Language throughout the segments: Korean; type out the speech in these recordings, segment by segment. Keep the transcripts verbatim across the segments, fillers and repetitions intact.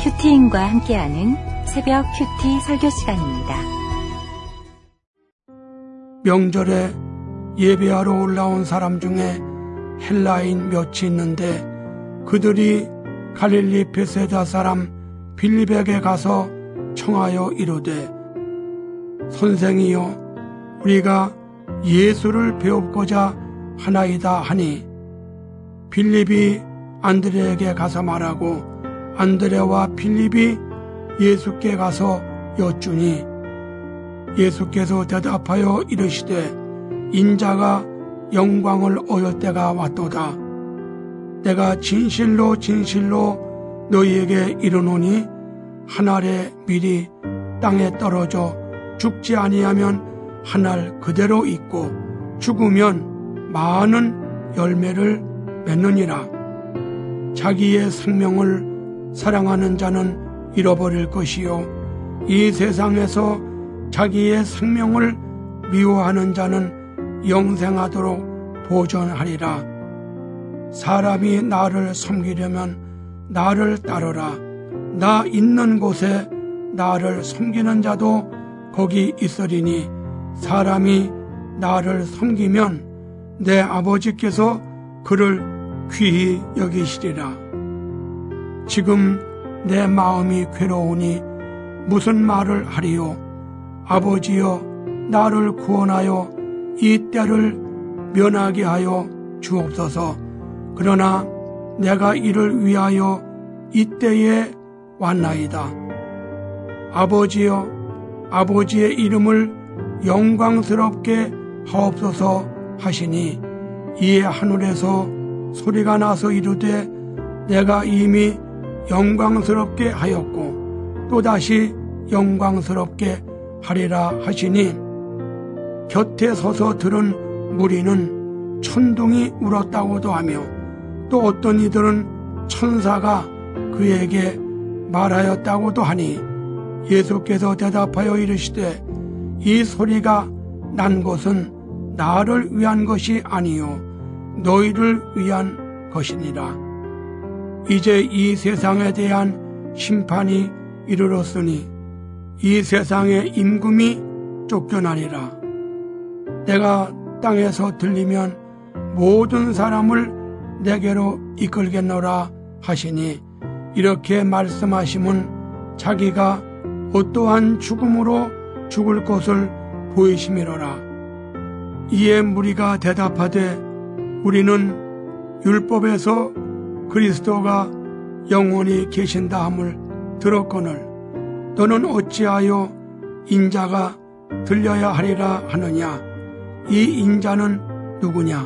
큐티인과 함께하는 새벽 큐티 설교 시간입니다. 명절에 예배하러 올라온 사람 중에 헬라인 몇이 있는데 그들이 갈릴리 베세다 사람 빌립에게 가서 청하여 이르되 선생이여 우리가 예수를 배우고자 하나이다 하니 빌립이 안드레에게 가서 말하고 안드레와 빌립이 예수께 가서 여쭈니 예수께서 대답하여 이르시되 인자가 영광을 얻을 때가 왔도다. 내가 진실로 진실로 너희에게 이르노니 한 알의 밀이 땅에 떨어져 죽지 아니하면 한 알 그대로 있고 죽으면 많은 열매를 맺느니라. 자기의 생명을 사랑하는 자는 잃어버릴 것이요 이 세상에서 자기의 생명을 미워하는 자는 영생하도록 보존하리라. 사람이 나를 섬기려면 나를 따르라. 나 있는 곳에 나를 섬기는 자도 거기 있으리니 사람이 나를 섬기면 내 아버지께서 그를 귀히 여기시리라. 지금 내 마음이 괴로우니 무슨 말을 하리요? 아버지여 나를 구원하여 이 때를 면하게 하여 주옵소서. 그러나 내가 이를 위하여 이때에 왔나이다. 아버지여 아버지의 이름을 영광스럽게 하옵소서 하시니 이에 하늘에서 소리가 나서 이르되 내가 이미 영광스럽게 하였고 또다시 영광스럽게 하리라 하시니 곁에 서서 들은 무리는 천둥이 울었다고도 하며 또 어떤 이들은 천사가 그에게 말하였다고도 하니 예수께서 대답하여 이르시되 이 소리가 난 것은 나를 위한 것이 아니요 너희를 위한 것이니라. 이제 이 세상에 대한 심판이 이르렀으니 이 세상의 임금이 쫓겨나리라. 내가 땅에서 들리면 모든 사람을 내게로 이끌겠노라 하시니 이렇게 말씀하심은 자기가 어떠한 죽음으로 죽을 것을 보이심이로라. 이에 무리가 대답하되 우리는 율법에서 그리스도가 영원히 계신다 함을 들었거늘 너는 어찌하여 인자가 들려야 하리라 하느냐. 이 인자는 누구냐.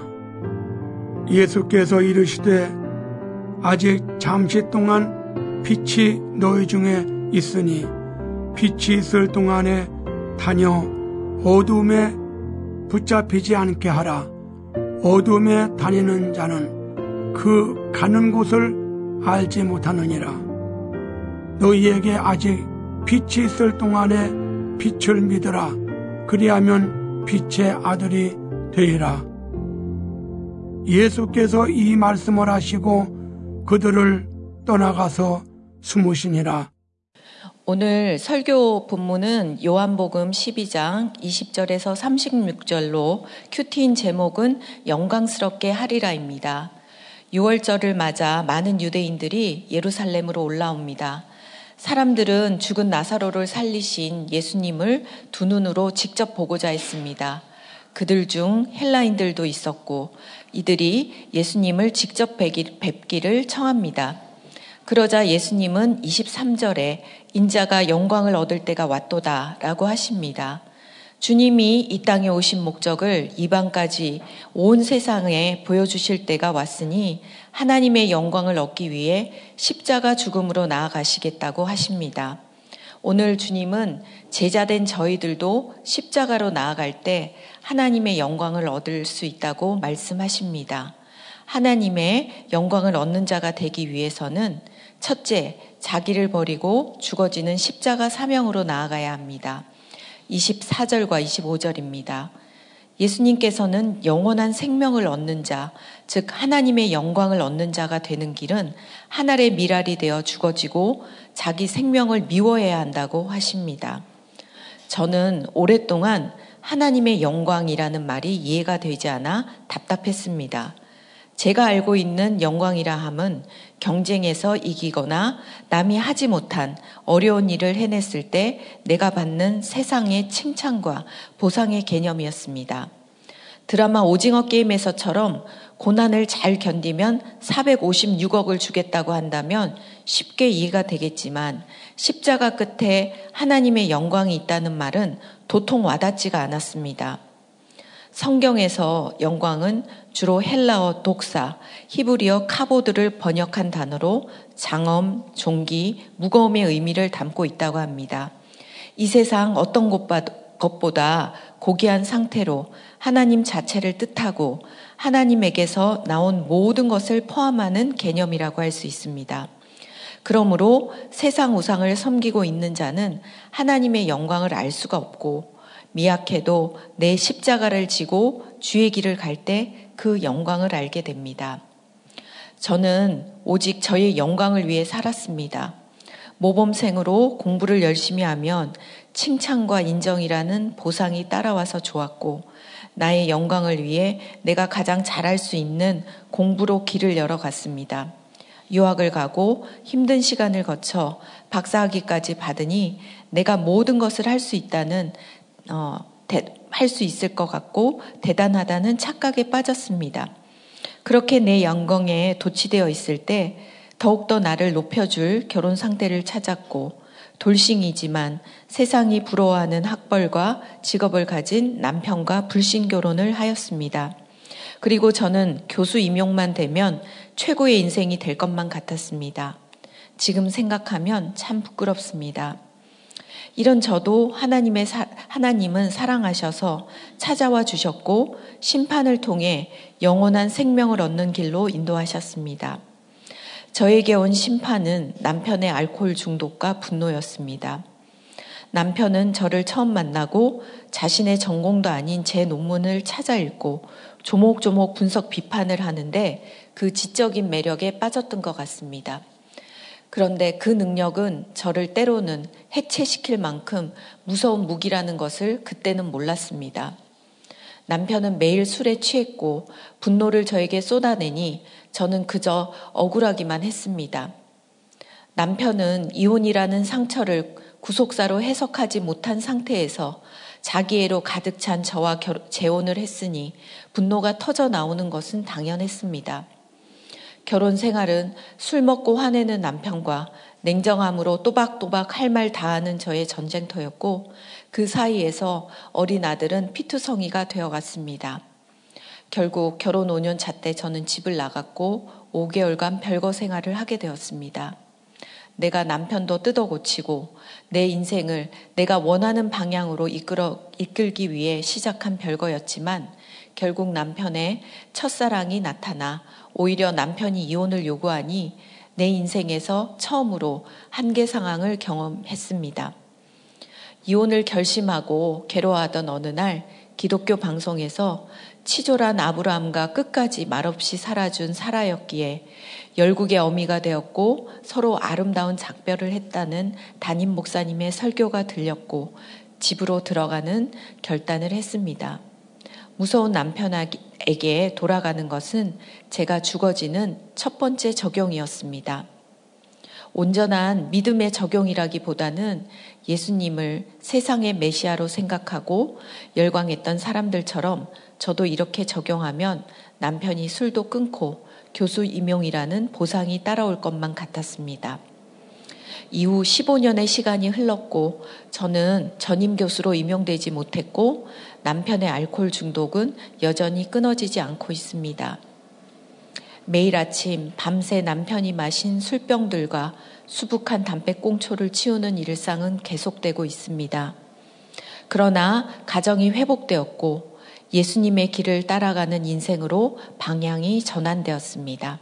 예수께서 이르시되 아직 잠시 동안 빛이 너희 중에 있으니 빛이 있을 동안에 다녀 어두움에 붙잡히지 않게 하라. 어두움에 다니는 자는 그 가는 곳을 알지 못하느니라. 너희에게 아직 빛이 있을 동안에 빛을 믿으라. 그리하면 빛의 아들이 되리라. 예수께서 이 말씀을 하시고 그들을 떠나가서 숨으시니라. 오늘 설교 본문은 요한복음 십이 장 이십 절에서 삼십육 절로 큐티인 제목은 영광스럽게 하리라입니다. 유월절을 맞아 많은 유대인들이 예루살렘으로 올라옵니다. 사람들은 죽은 나사로를 살리신 예수님을 두 눈으로 직접 보고자 했습니다. 그들 중 헬라인들도 있었고 이들이 예수님을 직접 뵙기를 청합니다. 그러자 예수님은 이십삼 절에 인자가 영광을 얻을 때가 왔도다 라고 하십니다. 주님이 이 땅에 오신 목적을 이방까지 온 세상에 보여주실 때가 왔으니 하나님의 영광을 얻기 위해 십자가 죽음으로 나아가시겠다고 하십니다. 오늘 주님은 제자된 저희들도 십자가로 나아갈 때 하나님의 영광을 얻을 수 있다고 말씀하십니다. 하나님의 영광을 얻는 자가 되기 위해서는 첫째, 자기를 버리고 죽어지는 십자가 사명으로 나아가야 합니다. 이십사 절과 이십오 절입니다. 예수님께서는 영원한 생명을 얻는 자, 즉 하나님의 영광을 얻는 자가 되는 길은 한 알의 밀알이 되어 죽어지고 자기 생명을 미워해야 한다고 하십니다. 저는 오랫동안 하나님의 영광이라는 말이 이해가 되지 않아 답답했습니다. 제가 알고 있는 영광이라 함은 경쟁에서 이기거나 남이 하지 못한 어려운 일을 해냈을 때 내가 받는 세상의 칭찬과 보상의 개념이었습니다. 드라마 오징어 게임에서처럼 고난을 잘 견디면 사백오십육억을 주겠다고 한다면 쉽게 이해가 되겠지만 십자가 끝에 하나님의 영광이 있다는 말은 도통 와닿지가 않았습니다. 성경에서 영광은 주로 헬라어 독사, 히브리어 카보드를 번역한 단어로 장엄, 존귀, 무거움의 의미를 담고 있다고 합니다. 이 세상 어떤 것보다 고귀한 상태로 하나님 자체를 뜻하고 하나님에게서 나온 모든 것을 포함하는 개념이라고 할 수 있습니다. 그러므로 세상 우상을 섬기고 있는 자는 하나님의 영광을 알 수가 없고 미약해도 내 십자가를 지고 주의 길을 갈 때 그 영광을 알게 됩니다. 저는 오직 저의 영광을 위해 살았습니다. 모범생으로 공부를 열심히 하면 칭찬과 인정이라는 보상이 따라와서 좋았고 나의 영광을 위해 내가 가장 잘할 수 있는 공부로 길을 열어갔습니다. 유학을 가고 힘든 시간을 거쳐 박사학위까지 받으니 내가 모든 것을 할 수 있다는 어, 할 수 있을 것 같고 대단하다는 착각에 빠졌습니다. 그렇게 내 영광에 도취되어 있을 때 더욱더 나를 높여줄 결혼 상대를 찾았고 돌싱이지만 세상이 부러워하는 학벌과 직업을 가진 남편과 불신 결혼을 하였습니다. 그리고 저는 교수 임용만 되면 최고의 인생이 될 것만 같았습니다. 지금 생각하면 참 부끄럽습니다. 이런 저도 하나님의 사, 하나님은 사랑하셔서 찾아와 주셨고 심판을 통해 영원한 생명을 얻는 길로 인도하셨습니다. 저에게 온 심판은 남편의 알코올 중독과 분노였습니다. 남편은 저를 처음 만나고 자신의 전공도 아닌 제 논문을 찾아 읽고 조목조목 분석 비판을 하는데 그 지적인 매력에 빠졌던 것 같습니다. 그런데 그 능력은 저를 때로는 해체시킬 만큼 무서운 무기라는 것을 그때는 몰랐습니다. 남편은 매일 술에 취했고 분노를 저에게 쏟아내니 저는 그저 억울하기만 했습니다. 남편은 이혼이라는 상처를 구속사로 해석하지 못한 상태에서 자기애로 가득 찬 저와 재혼을 했으니 분노가 터져 나오는 것은 당연했습니다. 결혼 생활은 술 먹고 화내는 남편과 냉정함으로 또박또박 할 말 다 하는 저의 전쟁터였고 그 사이에서 어린 아들은 피투성이가 되어갔습니다. 결국 결혼 오 년 차 때 저는 집을 나갔고 오 개월간 별거 생활을 하게 되었습니다. 내가 남편도 뜯어고치고 내 인생을 내가 원하는 방향으로 이끌어, 이끌기 위해 시작한 별거였지만 결국 남편의 첫사랑이 나타나 오히려 남편이 이혼을 요구하니 내 인생에서 처음으로 한계 상황을 경험했습니다. 이혼을 결심하고 괴로워하던 어느 날 기독교 방송에서 치졸한 아브라함과 끝까지 말없이 살아준 사라였기에 열국의 어미가 되었고 서로 아름다운 작별을 했다는 담임 목사님의 설교가 들렸고 집으로 들어가는 결단을 했습니다. 무서운 남편에게 돌아가는 것은 제가 죽어지는 첫 번째 적용이었습니다. 온전한 믿음의 적용이라기보다는 예수님을 세상의 메시아로 생각하고 열광했던 사람들처럼 저도 이렇게 적용하면 남편이 술도 끊고 교수 임용이라는 보상이 따라올 것만 같았습니다. 이후 십오 년의 시간이 흘렀고 저는 전임 교수로 임용되지 못했고 남편의 알코올 중독은 여전히 끊어지지 않고 있습니다. 매일 아침 밤새 남편이 마신 술병들과 수북한 담배꽁초를 치우는 일상은 계속되고 있습니다. 그러나 가정이 회복되었고 예수님의 길을 따라가는 인생으로 방향이 전환되었습니다.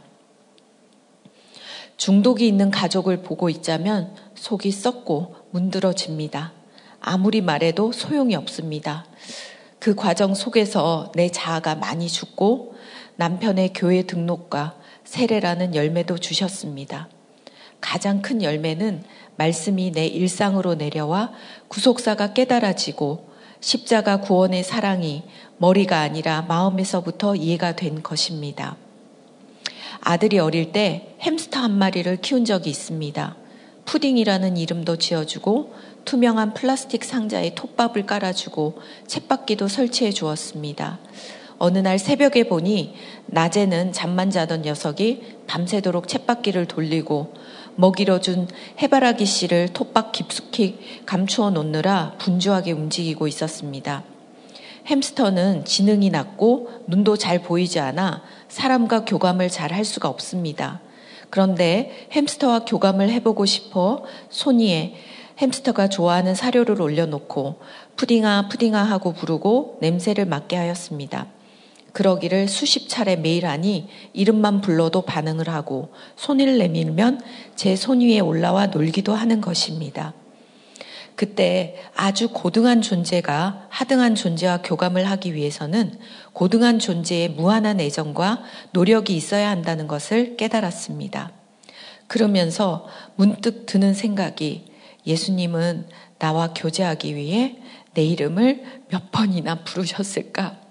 중독이 있는 가족을 보고 있자면 속이 썩고 문드러집니다. 아무리 말해도 소용이 없습니다. 그 과정 속에서 내 자아가 많이 죽고 남편의 교회 등록과 세례라는 열매도 주셨습니다. 가장 큰 열매는 말씀이 내 일상으로 내려와 구속사가 깨달아지고 십자가 구원의 사랑이 머리가 아니라 마음에서부터 이해가 된 것입니다. 아들이 어릴 때 햄스터 한 마리를 키운 적이 있습니다. 푸딩이라는 이름도 지어주고 투명한 플라스틱 상자에 톱밥을 깔아주고 쳇바퀴도 설치해 주었습니다. 어느 날 새벽에 보니 낮에는 잠만 자던 녀석이 밤새도록 쳇바퀴를 돌리고 먹이로 준 해바라기 씨를 톱밥 깊숙이 감추어 놓느라 분주하게 움직이고 있었습니다. 햄스터는 지능이 낮고 눈도 잘 보이지 않아 사람과 교감을 잘 할 수가 없습니다. 그런데 햄스터와 교감을 해보고 싶어 손 위에 햄스터가 좋아하는 사료를 올려놓고 푸딩아 푸딩아 하고 부르고 냄새를 맡게 하였습니다. 그러기를 수십 차례 매일 하니 이름만 불러도 반응을 하고 손을 내밀면 제 손 위에 올라와 놀기도 하는 것입니다. 그때 아주 고등한 존재가 하등한 존재와 교감을 하기 위해서는 고등한 존재의 무한한 애정과 노력이 있어야 한다는 것을 깨달았습니다. 그러면서 문득 드는 생각이 예수님은 나와 교제하기 위해 내 이름을 몇 번이나 부르셨을까?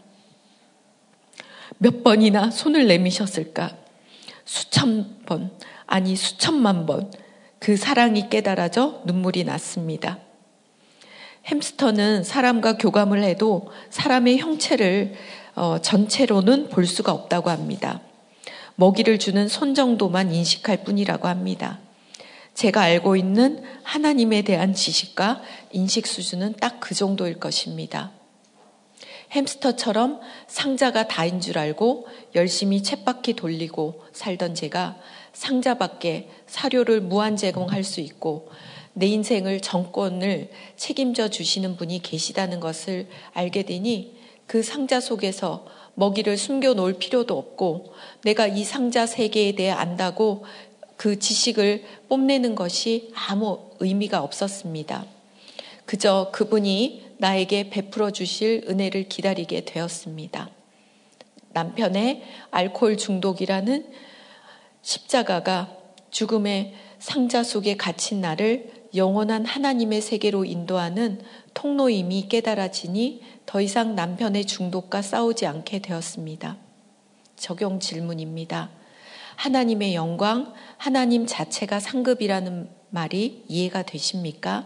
몇 번이나 손을 내미셨을까? 수천 번, 아니 수천만 번 그 사랑이 깨달아져 눈물이 났습니다. 햄스터는 사람과 교감을 해도 사람의 형체를 어, 전체로는 볼 수가 없다고 합니다. 먹이를 주는 손 정도만 인식할 뿐이라고 합니다. 제가 알고 있는 하나님에 대한 지식과 인식 수준은 딱 그 정도일 것입니다. 햄스터처럼 상자가 다인 줄 알고 열심히 쳇바퀴 돌리고 살던 제가 상자 밖에 사료를 무한 제공할 수 있고 내 인생을 정권을 책임져 주시는 분이 계시다는 것을 알게 되니 그 상자 속에서 먹이를 숨겨놓을 필요도 없고 내가 이 상자 세계에 대해 안다고 그 지식을 뽐내는 것이 아무 의미가 없었습니다. 그저 그분이 나에게 베풀어 주실 은혜를 기다리게 되었습니다. 남편의 알코올 중독이라는 십자가가 죽음의 상자 속에 갇힌 나를 영원한 하나님의 세계로 인도하는 통로임이 깨달아지니 더 이상 남편의 중독과 싸우지 않게 되었습니다. 적용 질문입니다. 하나님의 영광, 하나님 자체가 상급이라는 말이 이해가 되십니까?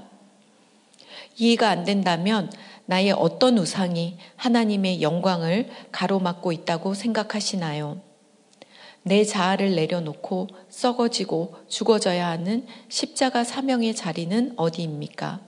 이해가 안 된다면 나의 어떤 우상이 하나님의 영광을 가로막고 있다고 생각하시나요? 내 자아를 내려놓고 썩어지고 죽어져야 하는 십자가 사명의 자리는 어디입니까?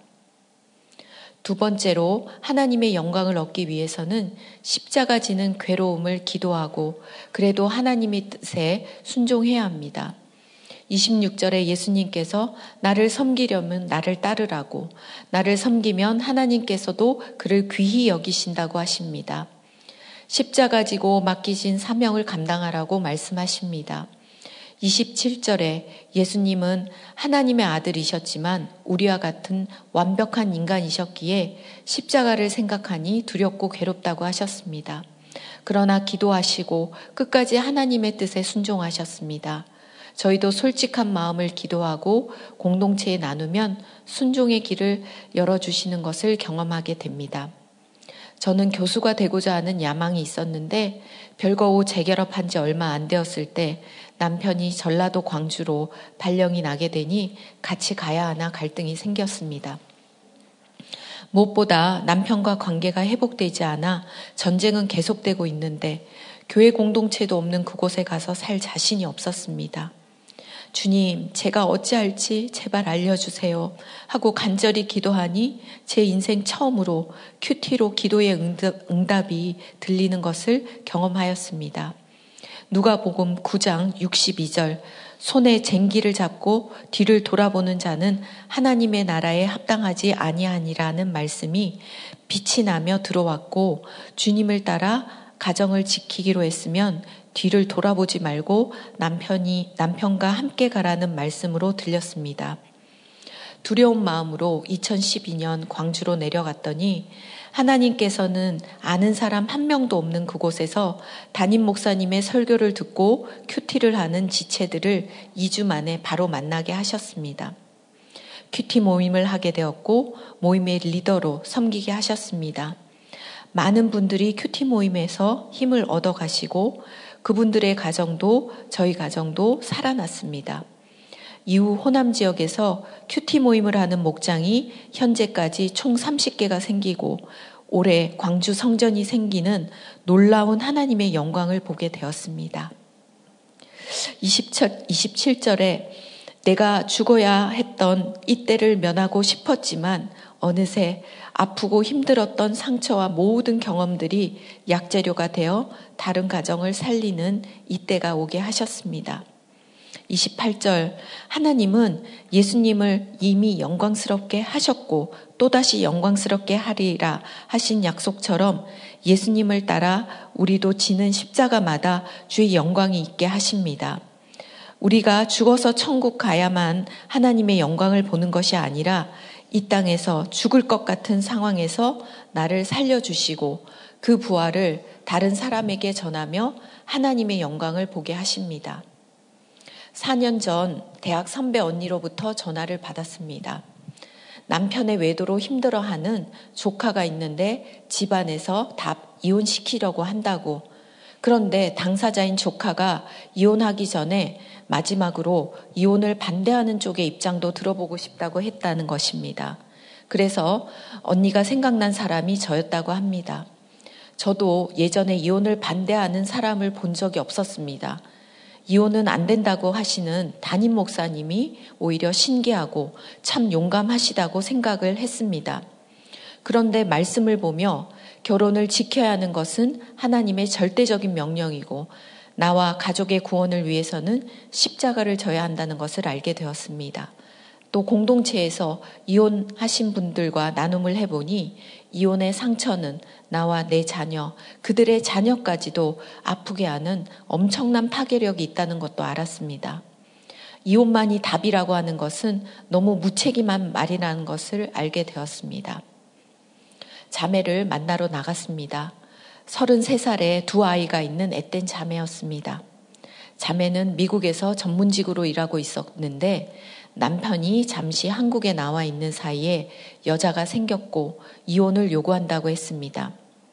두 번째로 하나님의 영광을 얻기 위해서는 십자가 지는 괴로움을 기도하고 그래도 하나님의 뜻에 순종해야 합니다. 이십육 절에 예수님께서 나를 섬기려면 나를 따르라고, 나를 섬기면 하나님께서도 그를 귀히 여기신다고 하십니다. 십자가 지고 맡기신 사명을 감당하라고 말씀하십니다. 이십칠 절에 예수님은 하나님의 아들이셨지만 우리와 같은 완벽한 인간이셨기에 십자가를 생각하니 두렵고 괴롭다고 하셨습니다. 그러나 기도하시고 끝까지 하나님의 뜻에 순종하셨습니다. 저희도 솔직한 마음을 기도하고 공동체에 나누면 순종의 길을 열어주시는 것을 경험하게 됩니다. 저는 교수가 되고자 하는 야망이 있었는데 별거우 재결합한 지 얼마 안 되었을 때 남편이 전라도 광주로 발령이 나게 되니 같이 가야 하나 갈등이 생겼습니다. 무엇보다 남편과 관계가 회복되지 않아 전쟁은 계속되고 있는데 교회 공동체도 없는 그곳에 가서 살 자신이 없었습니다. 주님, 제가 어찌할지 제발 알려주세요 하고 간절히 기도하니 제 인생 처음으로 큐티로 기도의 응답, 응답이 들리는 것을 경험하였습니다. 누가복음 구 장 육십이 절 손에 쟁기를 잡고 뒤를 돌아보는 자는 하나님의 나라에 합당하지 아니하니라는 말씀이 빛이 나며 들어왔고 주님을 따라 가정을 지키기로 했으면 뒤를 돌아보지 말고 남편이 남편과 함께 가라는 말씀으로 들렸습니다. 두려운 마음으로 이천십이 년 광주로 내려갔더니 하나님께서는 아는 사람 한 명도 없는 그곳에서 담임 목사님의 설교를 듣고 큐티를 하는 지체들을 이 주 만에 바로 만나게 하셨습니다. 큐티 모임을 하게 되었고 모임의 리더로 섬기게 하셨습니다. 많은 분들이 큐티 모임에서 힘을 얻어 가시고 그분들의 가정도 저희 가정도 살아났습니다. 이후 호남 지역에서 큐티 모임을 하는 목장이 현재까지 총 삼십 개가 생기고 올해 광주 성전이 생기는 놀라운 하나님의 영광을 보게 되었습니다. 이십칠 절에 내가 죽어야 했던 이때를 면하고 싶었지만 어느새 아프고 힘들었던 상처와 모든 경험들이 약재료가 되어 다른 가정을 살리는 이때가 오게 하셨습니다. 이십팔 절 하나님은 예수님을 이미 영광스럽게 하셨고 또다시 영광스럽게 하리라 하신 약속처럼 예수님을 따라 우리도 지는 십자가마다 주의 영광이 있게 하십니다. 우리가 죽어서 천국 가야만 하나님의 영광을 보는 것이 아니라 이 땅에서 죽을 것 같은 상황에서 나를 살려주시고 그 부활을 다른 사람에게 전하며 하나님의 영광을 보게 하십니다. 사 년 전 대학 선배 언니로부터 전화를 받았습니다. 남편의 외도로 힘들어하는 조카가 있는데 집안에서 다 이혼시키려고 한다고. 그런데 당사자인 조카가 이혼하기 전에 마지막으로 이혼을 반대하는 쪽의 입장도 들어보고 싶다고 했다는 것입니다. 그래서 언니가 생각난 사람이 저였다고 합니다. 저도 예전에 이혼을 반대하는 사람을 본 적이 없었습니다. 이혼은 안 된다고 하시는 담임 목사님이 오히려 신기하고 참 용감하시다고 생각을 했습니다. 그런데 말씀을 보며 결혼을 지켜야 하는 것은 하나님의 절대적인 명령이고 나와 가족의 구원을 위해서는 십자가를 져야 한다는 것을 알게 되었습니다. 또 공동체에서 이혼하신 분들과 나눔을 해보니 이혼의 상처는 나와 내 자녀, 그들의 자녀까지도 아프게 하는 엄청난 파괴력이 있다는 것도 알았습니다. 이혼만이 답이라고 하는 것은 너무 무책임한 말이라는 것을 알게 되었습니다. 자매를 만나러 나갔습니다. 서른세 살에 두 아이가 있는 앳된 자매였습니다. 자매는 미국에서 전문직으로 일하고 있었는데 남편이 잠시 한국에 나와 있는 사이에 여자가 생겼고 이혼을 요구한다고 했습니다.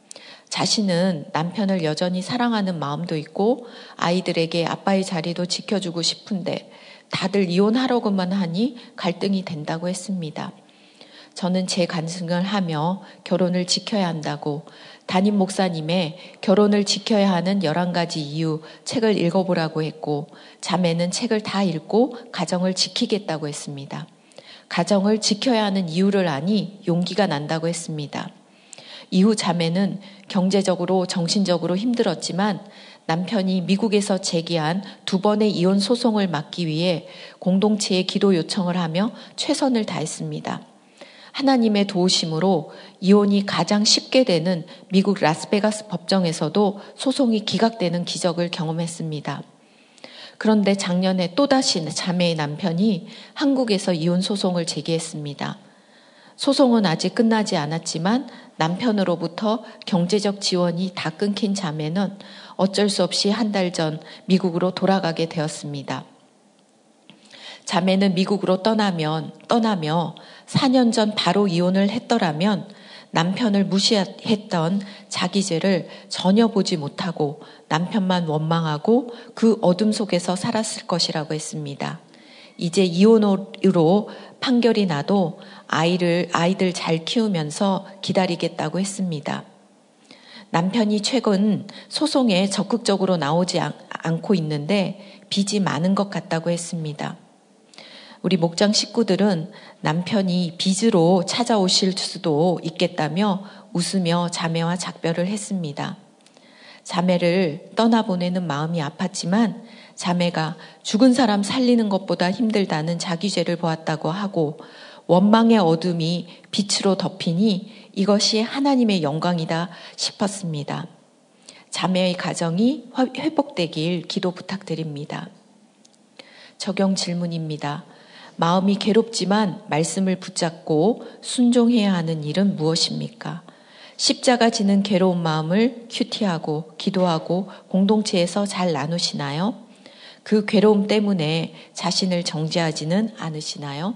자신은 남편을 여전히 사랑하는 마음도 있고 아이들에게 아빠의 자리도 지켜주고 싶은데 다들 이혼하려고만 하니 갈등이 된다고 했습니다. 저는 제 간증을 하며 결혼을 지켜야 한다고 담임 목사님의 결혼을 지켜야 하는 열한 가지 이유 책을 읽어보라고 했고 자매는 책을 다 읽고 가정을 지키겠다고 했습니다. 가정을 지켜야 하는 이유를 아니 용기가 난다고 했습니다. 이후 자매는 경제적으로 정신적으로 힘들었지만 남편이 미국에서 제기한 두 번의 이혼 소송을 막기 위해 공동체에 기도 요청을 하며 최선을 다했습니다. 하나님의 도우심으로 이혼이 가장 쉽게 되는 미국 라스베가스 법정에서도 소송이 기각되는 기적을 경험했습니다. 그런데 작년에 또다시 자매의 남편이 한국에서 이혼 소송을 제기했습니다. 소송은 아직 끝나지 않았지만 남편으로부터 경제적 지원이 다 끊긴 자매는 어쩔 수 없이 한 달 전 미국으로 돌아가게 되었습니다. 자매는 미국으로 떠나면, 떠나며 사 년 전 바로 이혼을 했더라면 남편을 무시했던 자기 죄를 전혀 보지 못하고 남편만 원망하고 그 어둠 속에서 살았을 것이라고 했습니다. 이제 이혼으로 판결이 나도 아이를, 아이들 잘 키우면서 기다리겠다고 했습니다. 남편이 최근 소송에 적극적으로 나오지 않고 있는데 빚이 많은 것 같다고 했습니다. 우리 목장 식구들은 남편이 빚으로 찾아오실 수도 있겠다며 웃으며 자매와 작별을 했습니다. 자매를 떠나보내는 마음이 아팠지만 자매가 죽은 사람 살리는 것보다 힘들다는 자기 죄를 보았다고 하고 원망의 어둠이 빛으로 덮이니 이것이 하나님의 영광이다 싶었습니다. 자매의 가정이 회복되길 기도 부탁드립니다. 적용 질문입니다. 마음이 괴롭지만 말씀을 붙잡고 순종해야 하는 일은 무엇입니까? 십자가 지는 괴로운 마음을 큐티하고 기도하고 공동체에서 잘 나누시나요? 그 괴로움 때문에 자신을 정죄하지는 않으시나요?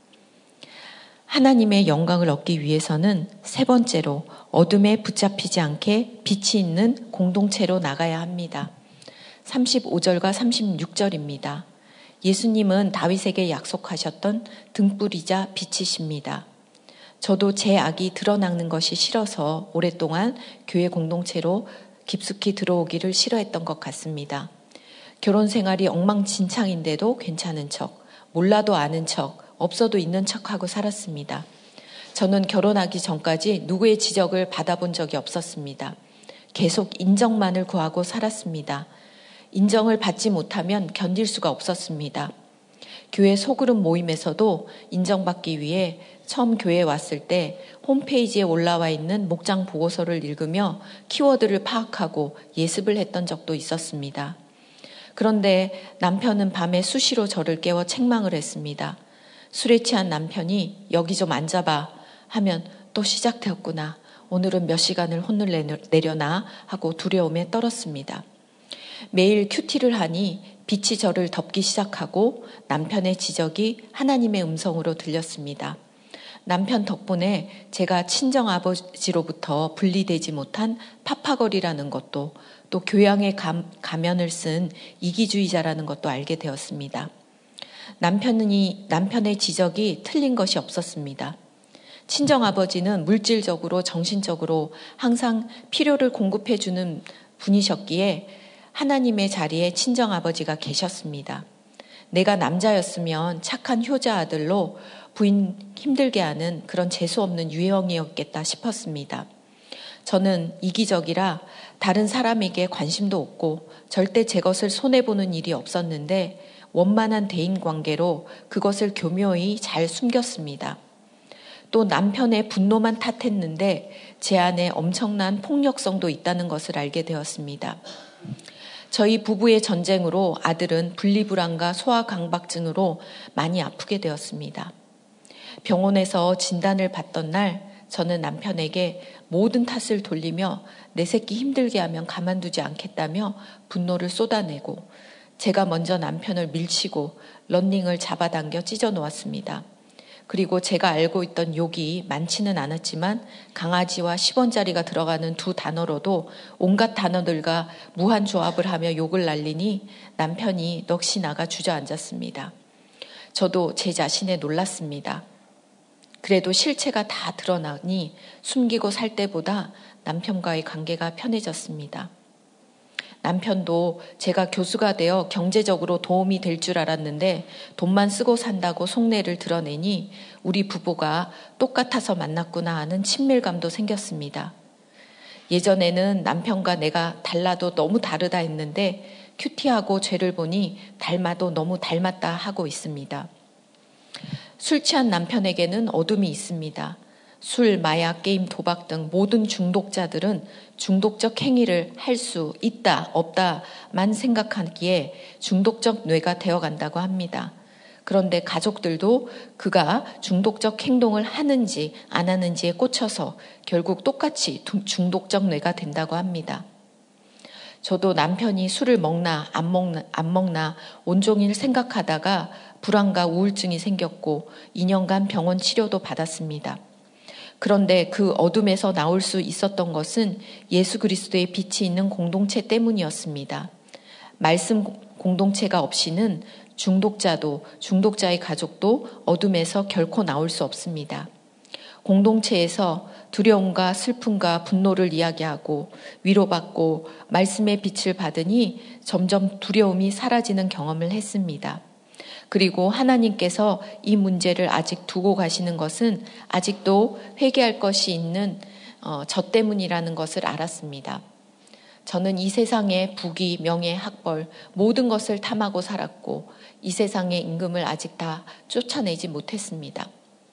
하나님의 영광을 얻기 위해서는 세 번째로 어둠에 붙잡히지 않게 빛이 있는 공동체로 나가야 합니다. 삼십오 절과 삼십육 절입니다. 예수님은 다윗에게 약속하셨던 등불이자 빛이십니다. 저도 제 악이 드러나는 것이 싫어서 오랫동안 교회 공동체로 깊숙이 들어오기를 싫어했던 것 같습니다. 결혼 생활이 엉망진창인데도 괜찮은 척, 몰라도 아는 척, 없어도 있는 척하고 살았습니다. 저는 결혼하기 전까지 누구의 지적을 받아본 적이 없었습니다. 계속 인정만을 구하고 살았습니다. 인정을 받지 못하면 견딜 수가 없었습니다. 교회 소그룹 모임에서도 인정받기 위해 처음 교회에 왔을 때 홈페이지에 올라와 있는 목장 보고서를 읽으며 키워드를 파악하고 예습을 했던 적도 있었습니다. 그런데 남편은 밤에 수시로 저를 깨워 책망을 했습니다. 술에 취한 남편이 여기 좀 앉아봐 하면 또 시작되었구나. 오늘은 몇 시간을 혼을 내려나 하고 두려움에 떨었습니다. 매일 큐티를 하니 빛이 저를 덮기 시작하고 남편의 지적이 하나님의 음성으로 들렸습니다. 남편 덕분에 제가 친정아버지로부터 분리되지 못한 파파걸이라는 것도 또 교양의 가면을 쓴 이기주의자라는 것도 알게 되었습니다. 남편이, 남편의 지적이 틀린 것이 없었습니다. 친정아버지는 물질적으로 정신적으로 항상 필요를 공급해주는 분이셨기에 하나님의 자리에 친정아버지가 계셨습니다. 내가 남자였으면 착한 효자 아들로 부인 힘들게 하는 그런 재수없는 유형이었겠다 싶었습니다. 저는 이기적이라 다른 사람에게 관심도 없고 절대 제 것을 손해보는 일이 없었는데 원만한 대인관계로 그것을 교묘히 잘 숨겼습니다. 또 남편의 분노만 탓했는데 제 안에 엄청난 폭력성도 있다는 것을 알게 되었습니다. 저희 부부의 전쟁으로 아들은 분리불안과 소아강박증으로 많이 아프게 되었습니다. 병원에서 진단을 받던 날 저는 남편에게 모든 탓을 돌리며 내 새끼 힘들게 하면 가만두지 않겠다며 분노를 쏟아내고 제가 먼저 남편을 밀치고 런닝을 잡아당겨 찢어놓았습니다. 그리고 제가 알고 있던 욕이 많지는 않았지만 강아지와 십 원짜리가 들어가는 두 단어로도 온갖 단어들과 무한 조합을 하며 욕을 날리니 남편이 넋이 나가 주저앉았습니다. 저도 제 자신에 놀랐습니다. 그래도 실체가 다 드러나니 숨기고 살 때보다 남편과의 관계가 편해졌습니다. 남편도 제가 교수가 되어 경제적으로 도움이 될 줄 알았는데 돈만 쓰고 산다고 속내를 드러내니 우리 부부가 똑같아서 만났구나 하는 친밀감도 생겼습니다. 예전에는 남편과 내가 달라도 너무 다르다 했는데 큐티하고 죄를 보니 닮아도 너무 닮았다 하고 있습니다. 술 취한 남편에게는 어둠이 있습니다. 술, 마약, 게임, 도박 등 모든 중독자들은 중독적 행위를 할 수 있다, 없다만 생각하기에 중독적 뇌가 되어간다고 합니다. 그런데 가족들도 그가 중독적 행동을 하는지 안 하는지에 꽂혀서 결국 똑같이 중독적 뇌가 된다고 합니다. 저도 남편이 술을 먹나 안 먹나, 안 먹나 온종일 생각하다가 불안과 우울증이 생겼고 이 년간 병원 치료도 받았습니다. 그런데 그 어둠에서 나올 수 있었던 것은 예수 그리스도의 빛이 있는 공동체 때문이었습니다. 말씀 공동체가 없이는 중독자도 중독자의 가족도 어둠에서 결코 나올 수 없습니다. 공동체에서 두려움과 슬픔과 분노를 이야기하고 위로받고 말씀의 빛을 받으니 점점 두려움이 사라지는 경험을 했습니다. 그리고 하나님께서 이 문제를 아직 두고 가시는 것은 아직도 회개할 것이 있는 어, 저 때문이라는 것을 알았습니다. 저는 이 세상의 부귀, 명예, 학벌 모든 것을 탐하고 살았고 이 세상의 임금을 아직 다 쫓아내지 못했습니다.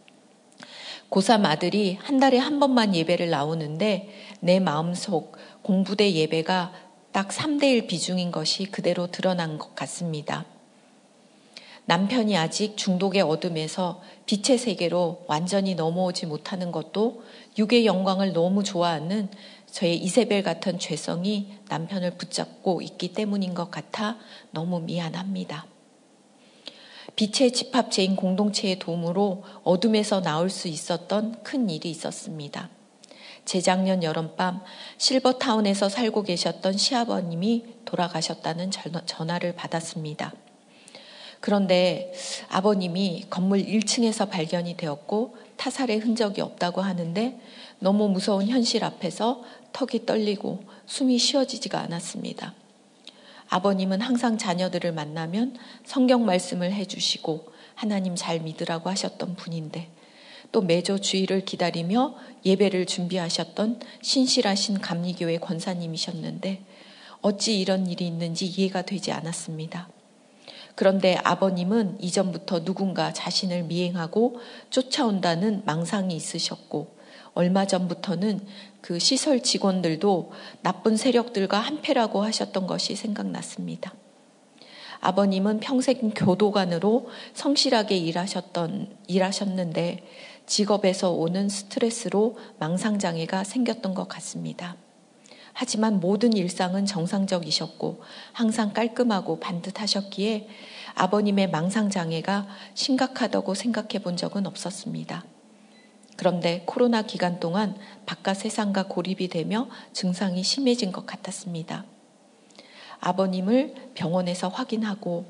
고삼 아들이 한 달에 한 번만 예배를 나오는데 내 마음속 공부대 예배가 딱 삼 대 일 비중인 것이 그대로 드러난 것 같습니다. 남편이 아직 중독의 어둠에서 빛의 세계로 완전히 넘어오지 못하는 것도 육의 영광을 너무 좋아하는 저의 이세벨 같은 죄성이 남편을 붙잡고 있기 때문인 것 같아 너무 미안합니다. 빛의 집합체인 공동체의 도움으로 어둠에서 나올 수 있었던 큰 일이 있었습니다. 재작년 여름밤 실버타운에서 살고 계셨던 시아버님이 돌아가셨다는 전화를 받았습니다. 그런데 아버님이 건물 일 층에서 발견이 되었고 타살의 흔적이 없다고 하는데 너무 무서운 현실 앞에서 턱이 떨리고 숨이 쉬어지지가 않았습니다. 아버님은 항상 자녀들을 만나면 성경 말씀을 해주시고 하나님 잘 믿으라고 하셨던 분인데 또 매주 주일을 기다리며 예배를 준비하셨던 신실하신 감리교회 권사님이셨는데 어찌 이런 일이 있는지 이해가 되지 않았습니다. 그런데 아버님은 이전부터 누군가 자신을 미행하고 쫓아온다는 망상이 있으셨고 얼마 전부터는 그 시설 직원들도 나쁜 세력들과 한패라고 하셨던 것이 생각났습니다. 아버님은 평생 교도관으로 성실하게 일하셨던, 일하셨는데 직업에서 오는 스트레스로 망상장애가 생겼던 것 같습니다. 하지만 모든 일상은 정상적이셨고 항상 깔끔하고 반듯하셨기에 아버님의 망상장애가 심각하다고 생각해 본 적은 없었습니다. 그런데 코로나 기간 동안 바깥 세상과 고립이 되며 증상이 심해진 것 같았습니다. 아버님을 병원에서 확인하고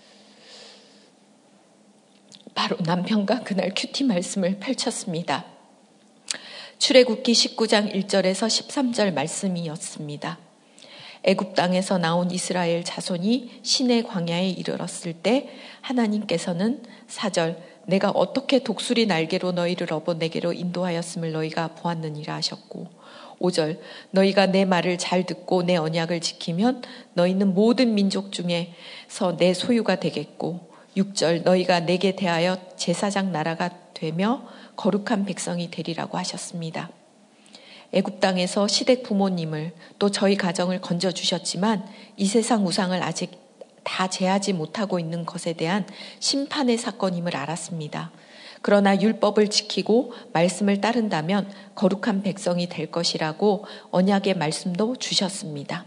바로 남편과 그날 큐티 말씀을 펼쳤습니다. 출애굽기 십구 장 일 절에서 십삼 절 말씀이었습니다. 애굽 땅에서 나온 이스라엘 자손이 시내 광야에 이르렀을 때 하나님께서는 사 절 내가 어떻게 독수리 날개로 너희를 업어 내게로 인도하였음을 너희가 보았느니라 하셨고 오 절 너희가 내 말을 잘 듣고 내 언약을 지키면 너희는 모든 민족 중에서 내 소유가 되겠고 육 절 너희가 내게 대하여 제사장 나라가 되며 거룩한 백성이 되리라고 하셨습니다. 애굽 땅에서 시댁 부모님을 또 저희 가정을 건져주셨지만 이 세상 우상을 아직 다 제하지 못하고 있는 것에 대한 심판의 사건임을 알았습니다. 그러나 율법을 지키고 말씀을 따른다면 거룩한 백성이 될 것이라고 언약의 말씀도 주셨습니다.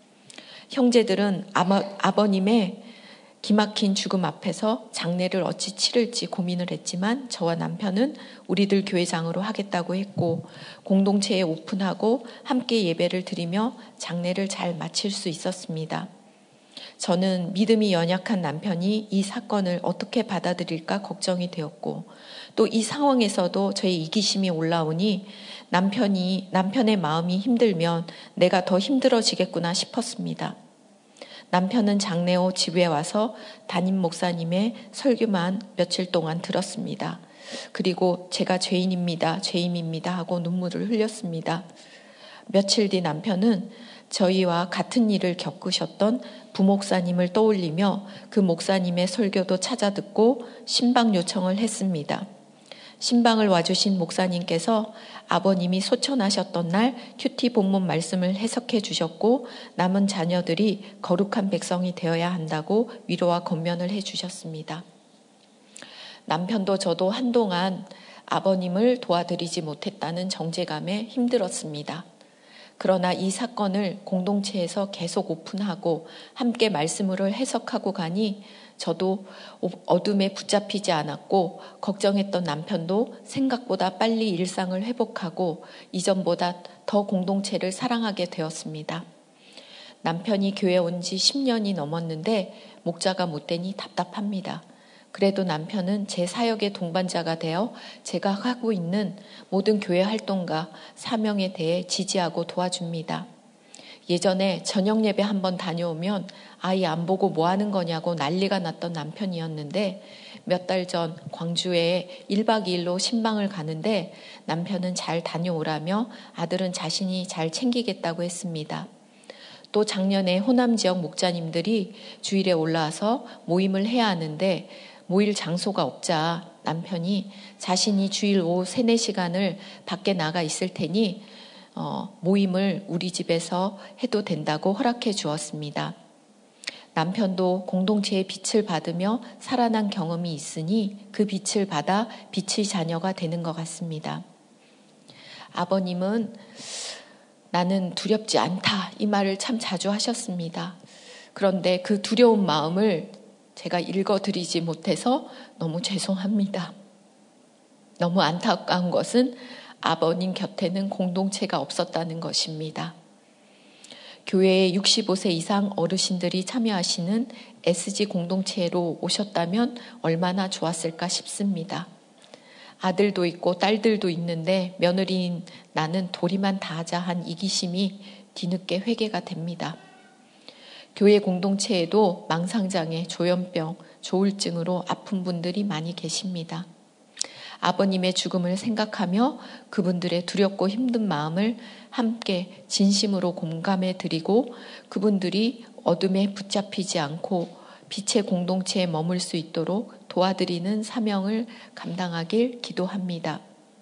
형제들은 아버, 아버님의 기막힌 죽음 앞에서 장례를 어찌 치를지 고민을 했지만 저와 남편은 우리들 교회장으로 하겠다고 했고 공동체에 오픈하고 함께 예배를 드리며 장례를 잘 마칠 수 있었습니다. 저는 믿음이 연약한 남편이 이 사건을 어떻게 받아들일까 걱정이 되었고 또 이 상황에서도 저의 이기심이 올라오니 남편이, 남편의 마음이 힘들면 내가 더 힘들어지겠구나 싶었습니다. 남편은 장례 후 집에 와서 담임 목사님의 설교만 며칠 동안 들었습니다. 그리고 제가 죄인입니다, 죄인입니다 하고 눈물을 흘렸습니다. 며칠 뒤 남편은 저희와 같은 일을 겪으셨던 부목사님을 떠올리며 그 목사님의 설교도 찾아듣고 신방 요청을 했습니다. 신방을 와주신 목사님께서 아버님이 소천하셨던 날 큐티 본문 말씀을 해석해 주셨고 남은 자녀들이 거룩한 백성이 되어야 한다고 위로와 권면을 해 주셨습니다. 남편도 저도 한동안 아버님을 도와드리지 못했다는 정죄감에 힘들었습니다. 그러나 이 사건을 공동체에서 계속 오픈하고 함께 말씀으로 해석하고 가니 저도 어둠에 붙잡히지 않았고 걱정했던 남편도 생각보다 빨리 일상을 회복하고 이전보다 더 공동체를 사랑하게 되었습니다. 남편이 교회 온 지 십 년이 넘었는데 목자가 못 되니 답답합니다. 그래도 남편은 제 사역의 동반자가 되어 제가 하고 있는 모든 교회 활동과 사명에 대해 지지하고 도와줍니다. 예전에 저녁 예배 한번 다녀오면 아이 안 보고 뭐 하는 거냐고 난리가 났던 남편이었는데 몇 달 전 광주에 일 박 이 일로 신방을 가는데 남편은 잘 다녀오라며 아들은 자신이 잘 챙기겠다고 했습니다. 또 작년에 호남 지역 목자님들이 주일에 올라와서 모임을 해야 하는데 모일 장소가 없자 남편이 자신이 주일 오후 세네 시간을 밖에 나가 있을 테니 어, 모임을 우리 집에서 해도 된다고 허락해 주었습니다. 남편도 공동체의 빛을 받으며 살아난 경험이 있으니 그 빛을 받아 빛의 자녀가 되는 것 같습니다. 아버님은 나는 두렵지 않다 이 말을 참 자주 하셨습니다. 그런데 그 두려운 마음을 제가 읽어드리지 못해서 너무 죄송합니다. 너무 안타까운 것은 아버님 곁에는 공동체가 없었다는 것입니다. 교회에 육십오 세 이상 어르신들이 참여하시는 에스지 공동체로 오셨다면 얼마나 좋았을까 싶습니다. 아들도 있고 딸들도 있는데 며느리인 나는 도리만 다하자 한 이기심이 뒤늦게 회개가 됩니다. 교회 공동체에도 망상장애, 조현병, 조울증으로 아픈 분들이 많이 계십니다. 아버님의 죽음을 생각하며 그분들의 두렵고 힘든 마음을 함께 진심으로 공감해 드리고 그분들이 어둠에 붙잡히지 않고 빛의 공동체에 머물 수 있도록 도와드리는 사명을 감당하길 기도합니다.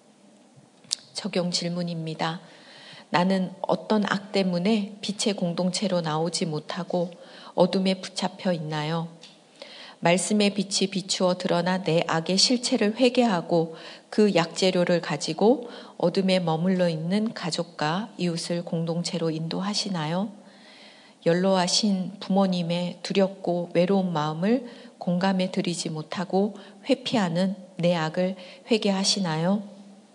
적용 질문입니다. 나는 어떤 악 때문에 빛의 공동체로 나오지 못하고 어둠에 붙잡혀 있나요? 말씀의 빛이 비추어 드러나 내 악의 실체를 회개하고 그 약재료를 가지고 어둠에 머물러 있는 가족과 이웃을 공동체로 인도하시나요? 연로하신 부모님의 두렵고 외로운 마음을 공감해 드리지 못하고 회피하는 내 악을 회개하시나요?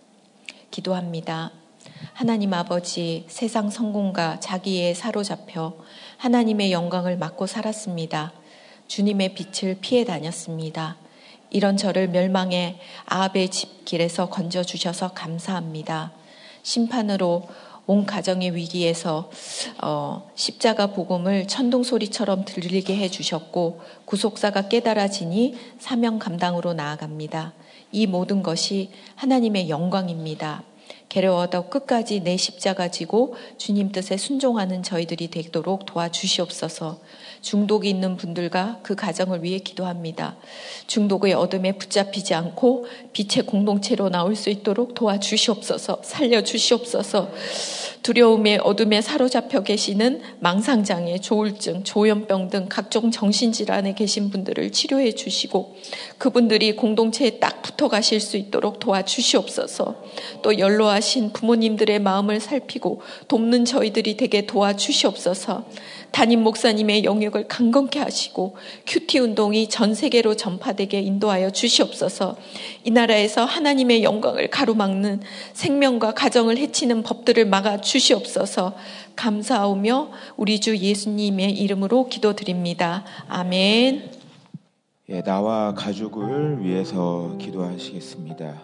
기도합니다. 하나님 아버지, 세상 성공과 자기에 사로잡혀 하나님의 영광을 맡고 살았습니다. 주님의 빛을 피해 다녔습니다. 이런 저를 멸망의 아합의 집길에서 건져주셔서 감사합니다. 심판으로 온 가정의 위기에서 어, 십자가 복음을 천둥소리처럼 들리게 해주셨고 구속사가 깨달아지니 사명 감당으로 나아갑니다. 이 모든 것이 하나님의 영광입니다. 괴로워도 끝까지 내 십자가 지고 주님 뜻에 순종하는 저희들이 되도록 도와주시옵소서. 중독이 있는 분들과 그 가정을 위해 기도합니다. 중독의 어둠에 붙잡히지 않고 빛의 공동체로 나올 수 있도록 도와주시옵소서. 살려주시옵소서. 두려움의 어둠에 사로잡혀 계시는 망상장애, 조울증, 조현병 등 각종 정신질환에 계신 분들을 치료해 주시고 그분들이 공동체에 딱 붙어 가실 수 있도록 도와주시옵소서. 또 연로하신 부모님들의 마음을 살피고 돕는 저희들이 되게 도와주시옵소서. 담임 목사님의 영역을 강건케 하시고 큐티 운동이 전 세계로 전파되게 인도하여 주시옵소서. 이 나라에서 하나님의 영광을 가로막는 생명과 가정을 해치는 법들을 막아 주시옵소서. 감사하오며 우리 주 예수님의 이름으로 기도드립니다. 아멘. 예, 나와 가족을 위해서 기도하시겠습니다.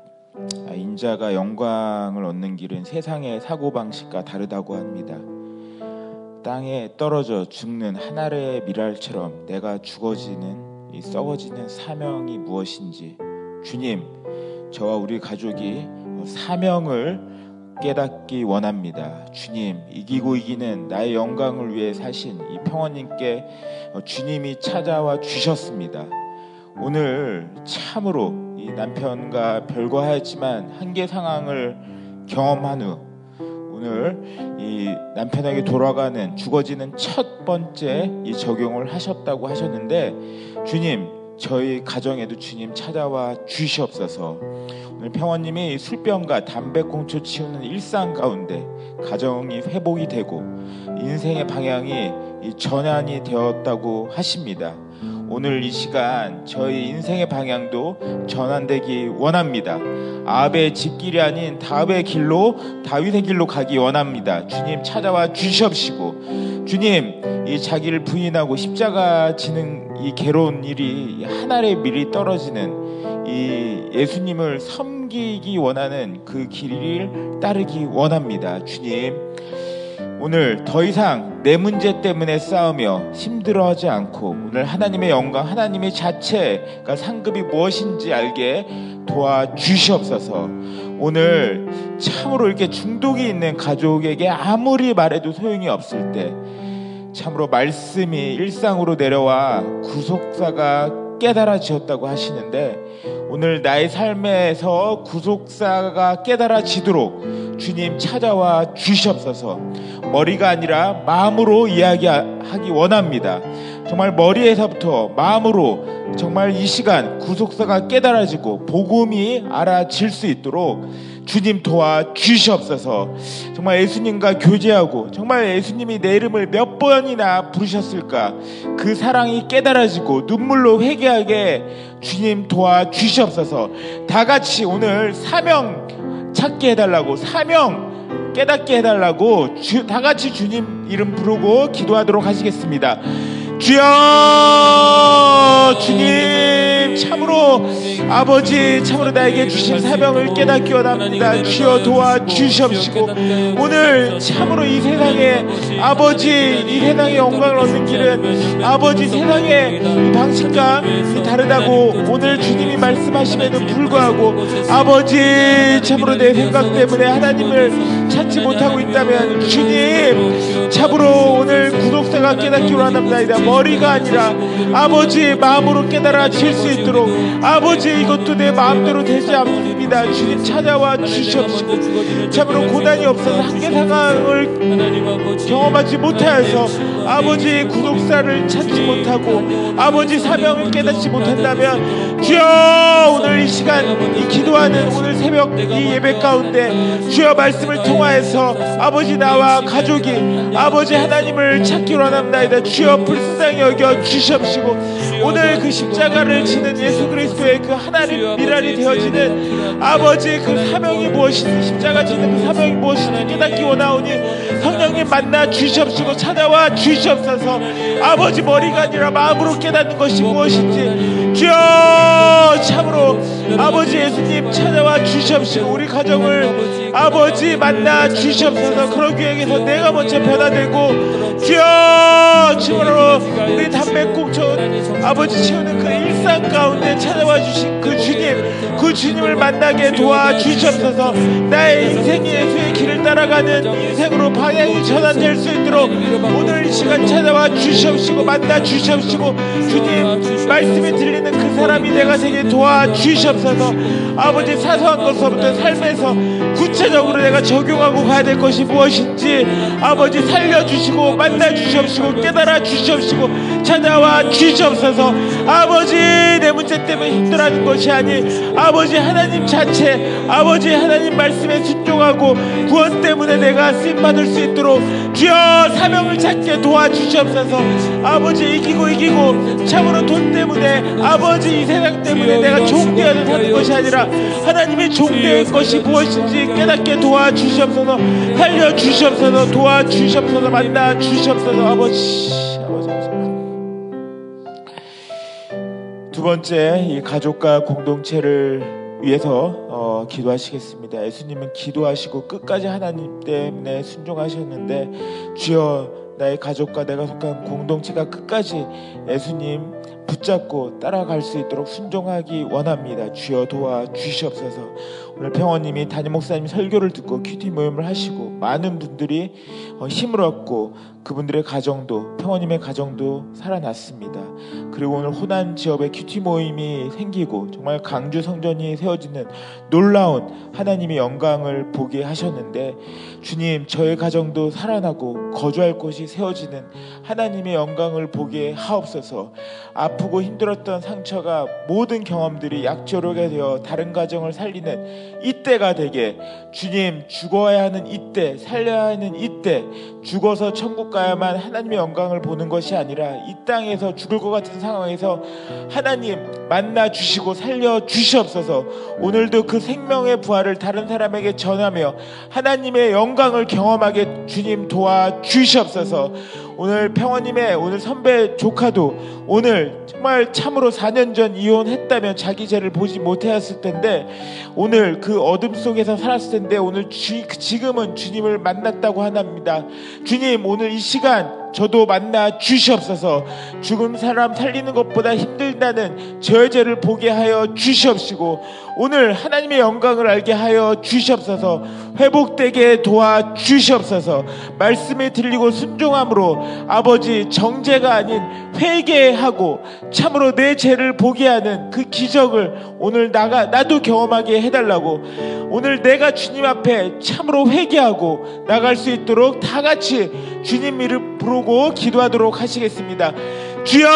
인자가 영광을 얻는 길은 세상의 사고방식과 다르다고 합니다. 땅에 떨어져 죽는 한 알의 밀알처럼 내가 죽어지는 이 썩어지는 사명이 무엇인지 주님, 저와 우리 가족이 사명을 깨닫기 원합니다. 주님, 이기고 이기는 나의 영광을 위해 사신 이 평원님께 주님이 찾아와 주셨습니다. 오늘 참으로 이 남편과 별거하였지만 한계 상황을 경험한 후 오늘 이 남편에게 돌아가는 죽어지는 첫 번째 이 적용을 하셨다고 하셨는데 주님, 저희 가정에도 주님 찾아와 주시옵소서. 오늘 평원님이 술병과 담배꽁초 치우는 일상 가운데 가정이 회복이 되고 인생의 방향이 전환이 되었다고 하십니다. 오늘 이 시간 저희 인생의 방향도 전환되기 원합니다. 아합의 집길이 아닌 다윗의 길로 다윗의 길로 가기 원합니다. 주님 찾아와 주시옵시고 주님, 이 자기를 부인하고 십자가 지는 이 괴로운 일이 한 알의 밀이 떨어지는 이 예수님을 섬기기 원하는 그 길을 따르기 원합니다. 주님, 오늘 더 이상 내 문제 때문에 싸우며 힘들어하지 않고 오늘 하나님의 영광, 하나님의 자체가 상급이 무엇인지 알게 도와주시옵소서. 오늘 참으로 이렇게 중독이 있는 가족에게 아무리 말해도 소용이 없을 때 참으로 말씀이 일상으로 내려와 구속사가 깨달아지었다고 하시는데 오늘 나의 삶에서 구속사가 깨달아지도록 주님 찾아와 주시옵소서. 머리가 아니라 마음으로 이야기하기 원합니다. 정말 머리에서부터 마음으로 정말 이 시간 구속사가 깨달아지고 복음이 알아질 수 있도록 주님 도와 주시옵소서. 정말 예수님과 교제하고 정말 예수님이 내 이름을 몇 번이나 부르셨을까, 그 사랑이 깨달아지고 눈물로 회개하게 주님 도와 주시옵소서. 다 같이 오늘 사명 찾게 해달라고, 사명 깨닫게 해달라고 주, 다 같이 주님 이름 부르고 기도하도록 하시겠습니다. 주여, 주님 참으로 아버지 참으로 나에게 주신 사명을 깨닫기 원합니다. 주여 도와 주시옵시고 오늘 참으로 이 세상에 아버지 이 세상의 영광을 얻는 길은 아버지 세상의 이 방식과 다르다고 오늘 주님이 말씀하심에도 불구하고 아버지 참으로 내 생각 때문에 하나님을 찾지 못하고 있다면 주님 참으로 오늘 구속사가 깨닫기 원합니다. 머리가 아니라 아버지 마음으로 깨달아질 수 있도록 아버지 이것도 내 마음대로 되지 않습니다. 주님 찾아와 주시옵시고 참으로 고난이 없어서 한계 상황을 경험하지 못하여서 아버지 구속사를 찾지 못하고 아버지 사명을 깨닫지 못한다면 주여 오늘 이 시간 이 기도하는 오늘 새벽 이 예배 가운데 주여 말씀을 통하여서 아버지 나와 가족이 아버지 하나님을 찾기로 원합니다. 주여 불쌍히 여겨 주시옵시고 오늘 그 십자가를 지는 예수 그리스도의 그 하나님 미랄이 되어지는 아버지 그 사명이 무엇인지 십자가 지는 그 사명이 무엇인지 깨닫기 원하오니 성령님 만나 주시옵시고 찾아와 주시옵소서. 아버지 머리가 아니라 마음으로 깨닫는 것이 무엇인지 주여 참으로 아버지 예수님 찾아와 주시옵시고 우리 가정을 아버지 만나 주시옵소서. 그러기 위해서 내가 먼저 변화되고 주여 참으로 우리 담배꽁 저 아버지 채우는 그 일상 가운데 찾아와 주신 그 주님 그 주님을 만나게 도와 주시옵소서. 나의 인생이 예수의 길을 따라가는 인생으로 방향이 전환될 수 있도록 오늘 이 시간 찾아와 주시옵시고 만나 주시옵시고 주님 말씀이 들리는 그 사람이 내가 되게 도와 주시옵소서. 아버지 사소한 것서부터 삶에서 구체적으로 내가 적용하고 가야 될 것이 무엇인지 아버지 살려주시고 만나 주시옵시고 깨달아 주시옵시고 찾아와 주시옵소서. 아버지 내 문제 때문에 힘들어하는 것이 아니 아버지 하나님 자체 아버지 하나님 말씀에 순종하고 구원 때문에 내가 쓰임받을 수 있도록 주여 사명을 찾게 도와주시옵소서. 아버지 이기고 이기고 참으로 돈 때문에 아버지 이 세상 때문에 내가 종되어서 사는 것이 아니라 하나님의 종된 것이 무엇인지 깨닫게 도와주시옵소서. 살려주시옵소서. 도와주시옵소서. 만나 주시옵소서. 아버지 아버지 아버지 두 번째 이 가족과 공동체를 위해서 어, 기도하시겠습니다. 예수님은 기도하시고 끝까지 하나님 때문에 순종하셨는데 주여 나의 가족과 내가 속한 공동체가 끝까지 예수님 붙잡고 따라갈 수 있도록 순종하기 원합니다. 주여 도와 주시옵소서. 오늘 평원님이 담임 목사님 설교를 듣고 큐티 모임을 하시고 많은 분들이 힘을 얻고 그분들의 가정도 평원님의 가정도 살아났습니다. 그리고 오늘 호남 지역에 큐티 모임이 생기고 정말 강주 성전이 세워지는 놀라운 하나님의 영광을 보게 하셨는데 주님 저의 가정도 살아나고 거주할 곳이 세워지는 하나님의 영광을 보게 하옵소서. 아프고 힘들었던 상처가 모든 경험들이 약조력이 되어 다른 가정을 살리는 이때가 되게 주님 죽어야 하는 이때 살려야 하는 이때 죽어서 천국 가야만 하나님의 영광을 보는 것이 아니라 이 땅에서 죽을 것 같은 상황에서 하나님 만나 주시고 살려 주시옵소서. 오늘도 그 생명의 부활을 다른 사람에게 전하며 하나님의 영광을 경험하게 주님 도와 주시옵소서. 오늘 평원님의 오늘 선배 조카도 오늘 정말 참으로 사 년 전 이혼했다면 자기 죄를 보지 못하였을 텐데 오늘 그 어둠 속에서 살았을 텐데 오늘 주, 지금은 주님을 만났다고 합니다. 주님 오늘 이 시간 저도 만나 주시옵소서. 죽은 사람 살리는 것보다 힘들다는 저의 죄를 보게 하여 주시옵시고 오늘 하나님의 영광을 알게 하여 주시옵소서. 회복되게 도와 주시옵소서. 말씀에 들리고 순종함으로 아버지 정죄가 아닌 회개하고 참으로 내 죄를 보게 하는 그 기적을 오늘 나가 나도 경험하게 해달라고 오늘 내가 주님 앞에 참으로 회개하고 나갈 수 있도록 다 같이 주님 이름 부르고 기도하도록 하시겠습니다. 주여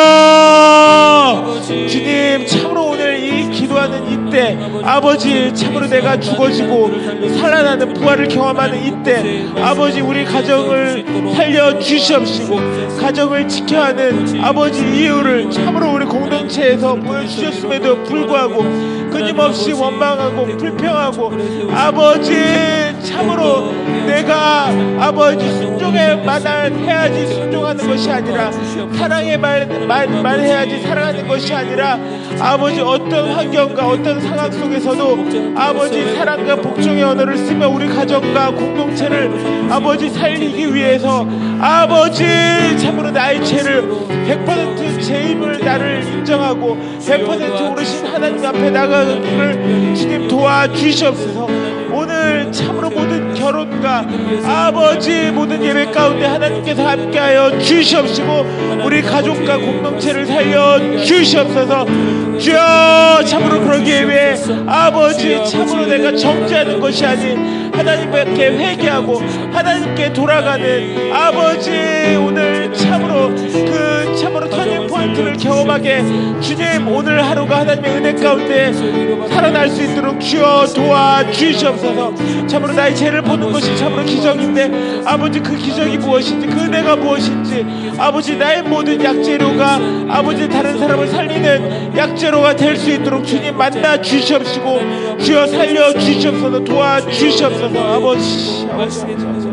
주님 참으로 오늘 이 기도하는 이때 아버지 참으로 내가 죽어지고 살아나는 부활을 경험하는 이때 아버지 우리 가정을 살려주시옵시고 가정을 지켜야 하는 아버지 이유를 참으로 우리 공동체에서 보여주셨음에도 불구하고 끊임없이 원망하고 불평하고 아버지 참으로 내가 아버지 순종에만 해야지 순종하는 것이 아니라 사랑의 말, 말, 말해야지 사랑하는 것이 아니라 아버지 어떤 환경과 어떤 상황 속에서도 아버지 사랑과 복종의 언어를 쓰며 우리 가정과 공동체를 아버지 살리기 위해서 아버지 참으로 나의 죄를 백 퍼센트 죄임을 나를 인정하고 백 퍼센트 오르신 하나님 앞에 나가기를 주님 도와주시옵소서. 오늘 참으로 모든 결혼과 아버지 모든 예배 가운데 하나님께서 함께하여 주시옵시고 우리 가족과 공동체를 살려 주시옵소서. 주여 참으로 그러기에 위해 아버지 참으로 내가 정죄하는 것이 아닌 하나님께 회개하고 하나님께 돌아가는 아버지 오늘 참으로 그 참으로 터닝 포인트를 경험하게 주님 오늘 하루가 하나님의 은혜 가운데 살아날 수 있도록 주여 도와주시옵소서. 참으로 나의 죄를 보는 것이 참으로 기적인데 아버지 그 기적이 무엇인지 그 은혜가 무엇인지 아버지 나의 모든 약재료가 아버지 다른 사람을 살리는 약재료가 될 수 있도록 주님 만나 주시옵시고 주여 살려 주시옵소서. 도와주시옵소서. 아버지 아버지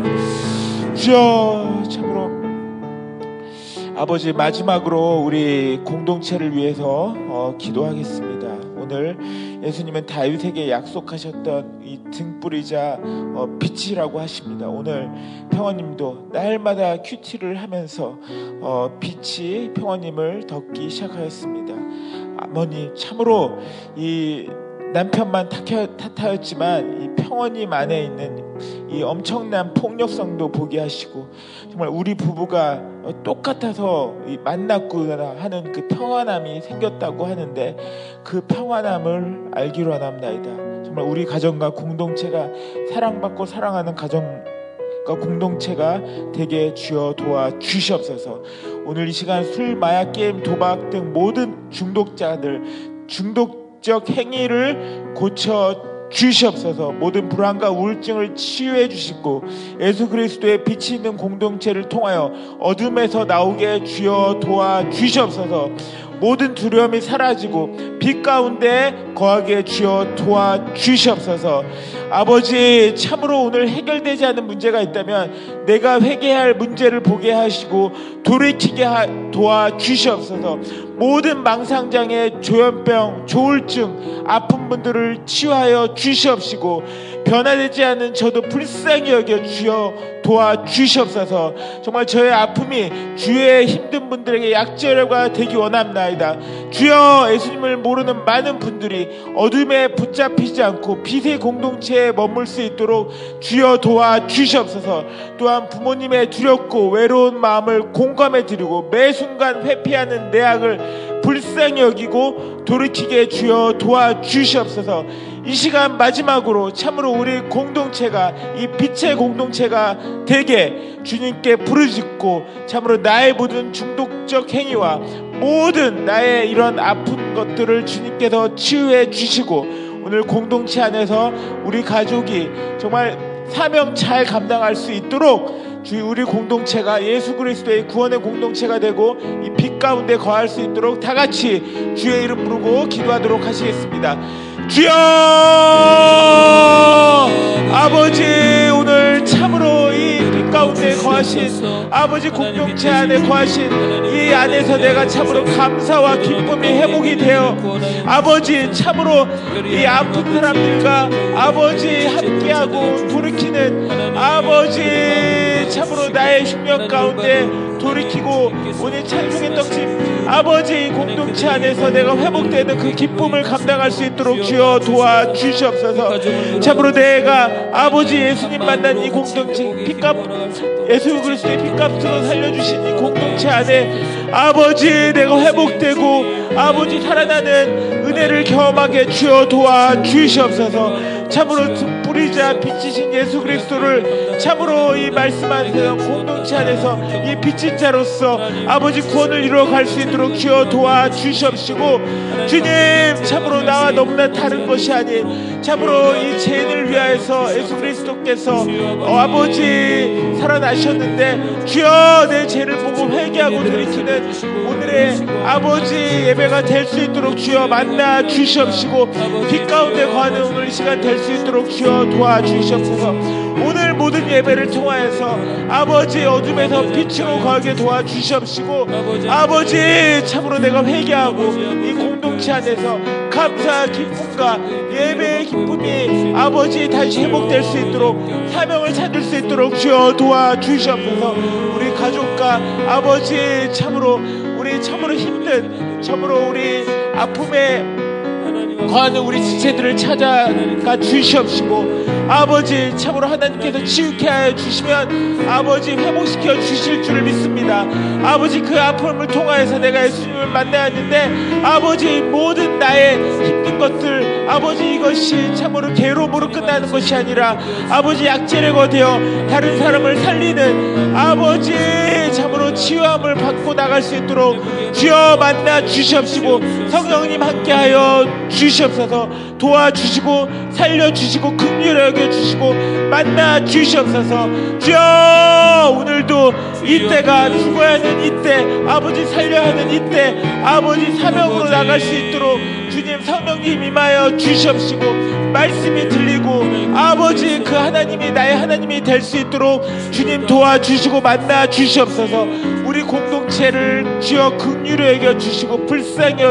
주여 참으로 아버지 마지막으로 우리 공동체를 위해서 어, 기도하겠습니다. 오늘 예수님은 다윗에게 약속하셨던 이 등불이자 어, 빛이라고 하십니다. 오늘 평원님도 날마다 큐티를 하면서 어, 빛이 평원님을 덮기 시작하였습니다. 어머니 참으로 이 남편만 탓하였지만 이 평원님 안에 있는 이 엄청난 폭력성도 보게 하시고 정말 우리 부부가 똑같아서 만났구나 하는 그 평안함이 생겼다고 하는데 그 평안함을 알기로 하나이다. 정말 우리 가정과 공동체가 사랑받고 사랑하는 가정과 공동체가 되게 주여 도와주시옵소서. 오늘 이 시간 술, 마약, 게임, 도박 등 모든 중독자들 중독적 행위를 고쳐 주시옵소서. 모든 불안과 우울증을 치유해 주시고 예수 그리스도의 빛이 있는 공동체를 통하여 어둠에서 나오게 주여 도와주시옵소서. 모든 두려움이 사라지고 빛 가운데 거하게 주여 도와주시옵소서. 아버지 참으로 오늘 해결되지 않은 문제가 있다면 내가 회개할 문제를 보게 하시고 돌이키게 도와주시옵소서. 모든 망상장애, 조현병, 조울증, 아픈 분들을 치유하여 주시옵시고 변화되지 않은 저도 불쌍히 여겨 주여 도와주시옵소서. 정말 저의 아픔이 주의 힘든 분들에게 약재료가 되기 원합나이다. 주여 예수님을 모르는 많은 분들이 어둠에 붙잡히지 않고 빛의 공동체에 머물 수 있도록 주여 도와주시옵소서. 또한 부모님의 두렵고 외로운 마음을 공감해 드리고 매 순간 회피하는 내악을 불쌍히 여기고 돌이키게 주여 도와주시옵소서. 이 시간 마지막으로 참으로 우리 공동체가 이 빛의 공동체가 되게 주님께 부르짖고 참으로 나의 모든 중독적 행위와 모든 나의 이런 아픈 것들을 주님께서 치유해 주시고 오늘 공동체 안에서 우리 가족이 정말 사명 잘 감당할 수 있도록 주 우리 공동체가 예수 그리스도의 구원의 공동체가 되고 이 빛 가운데 거할 수 있도록 다 같이 주의 이름 부르고 기도하도록 하시겠습니다. 주여 아버지 오늘 참으로 이 빛 가운데 거하신 아버지 공동체 안에 거하신 이 안에서 내가 참으로 감사와 기쁨이 회복이 되어 아버지 참으로 이 아픈 사람들과 아버지 함께하고 돌이키는 아버지 참으로 나의 흉년 가운데 돌이키고 오늘 찬송의 떡집 아버지 공동체 안에서 내가 회복되는 그 기쁨을 감당할 수 있도록 주여 도와주시옵소서. 참으로 내가 아버지 예수님 만난 이 공동체 핏값 예수 그리스도의 핏값으로 살려주신 이 공동체 안에 아버지 내가 회복되고 아버지 살아나는 은혜를 경험하게 주여 도와주시옵소서. 참으로 뿌리자 빛이신 예수 그리스도를 참으로 이 말씀하는 공동체 안에서 이 빛인 자로서 아버지 구원을 이루어갈 수 있도록 주여 도와주시옵시고, 주님 참으로 나와 너무나 다른 것이 아닌 참으로 이 죄인을 위하여서 예수 그리스도께서 어, 아버지 살아나셨는데 주여 내 죄를 보고 회개하고 돌이키는 오늘의 아버지 예배가 될 수 있도록 주여 만나 주시옵시고, 빛 가운데 거하는 오늘 이 시간 될 수 있도록 주여 도와주시옵소서. 오늘 모든 예배를 통하여서 아버지 어둠에서 빛으로 거하게 도와주시옵시고, 아버지 참으로 내가 회개하고 이 공동체 안에서 감사 기쁨과 예배의 기쁨이 아버지 다시 회복될 수 있도록 사명을 찾을 수 있도록 주여 도와주시옵소서. 우리 가족과 아버지 참으로 우리 참으로 힘든 참으로 우리 아픔에 거하는 우리 지체들을 찾아가 주시옵시고, 아버지 참으로 하나님께서 치유케 하여 주시면 아버지 회복시켜 주실 줄을 믿습니다. 아버지 그 아픔을 통하여서 내가 예수님을 만나야 하는데 아버지 모든 나의 힘든 것들 아버지 이것이 참으로 괴로움으로 끝나는 것이 아니라 아버지 약재래가 되어 다른 사람을 살리는 아버지 참으로 치유함을 받고 나갈 수 있도록 주여 만나 주시옵시고, 성령님 함께하여 주시옵소서. 도와주시고 살려주시고 긍휼히 여겨주시고 만나 주시옵소서. 주여 오늘도 이때가 죽어야 하는 이때, 아버지 살려야 하는 이때 아버지 사명으로 나갈 수 있도록 주님 성령님 임하여 주시옵시고, 말씀이 들리고 아버지 그 하나님이 나의 하나님이 될 수 있도록 주님 도와주시고 만나 주시옵소서. 우리 공동체를 주여 긍휼히 여겨주시고 불쌍히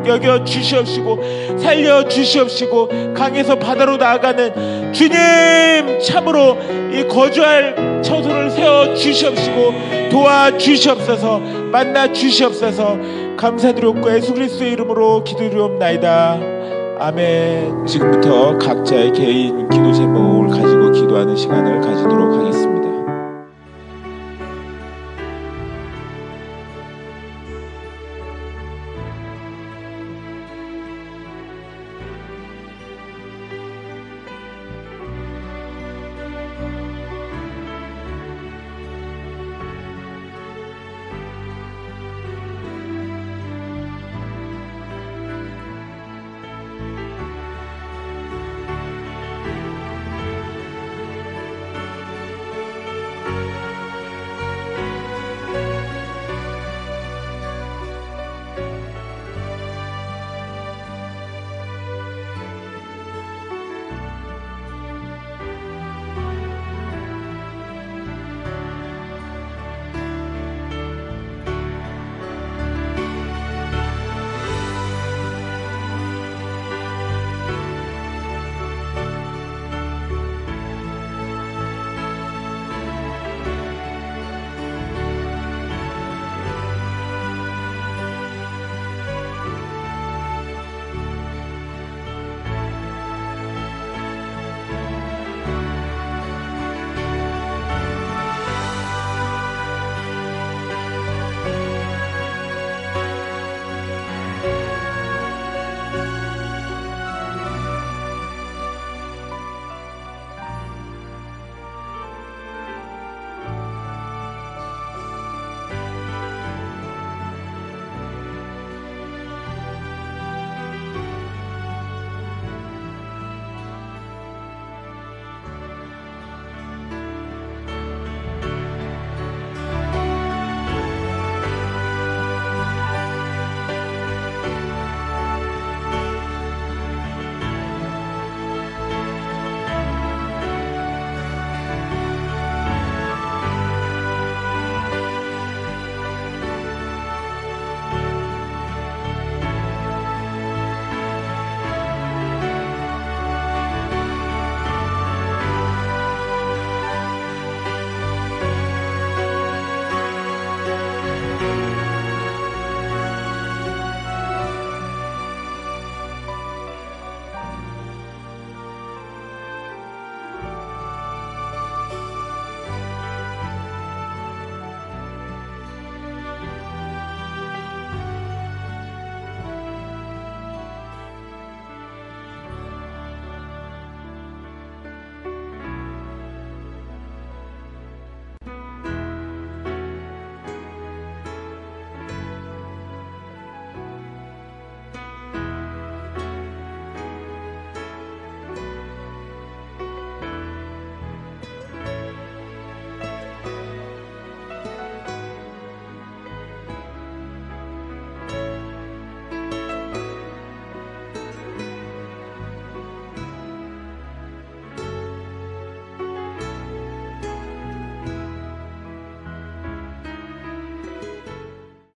여겨주시옵시고 살려주시옵시고, 강에서 바다로 나아가는 주님 참으로 이 거주할 처소를 세워주시옵시고 도와주시옵소서. 만나 주시옵소서. 감사드렸고 예수 그리스도의 이름으로 기도드리옵나이다. 아멘. 지금부터 각자의 개인 기도 제목을 가지고 기도하는 시간을 가지도록 하겠습니다.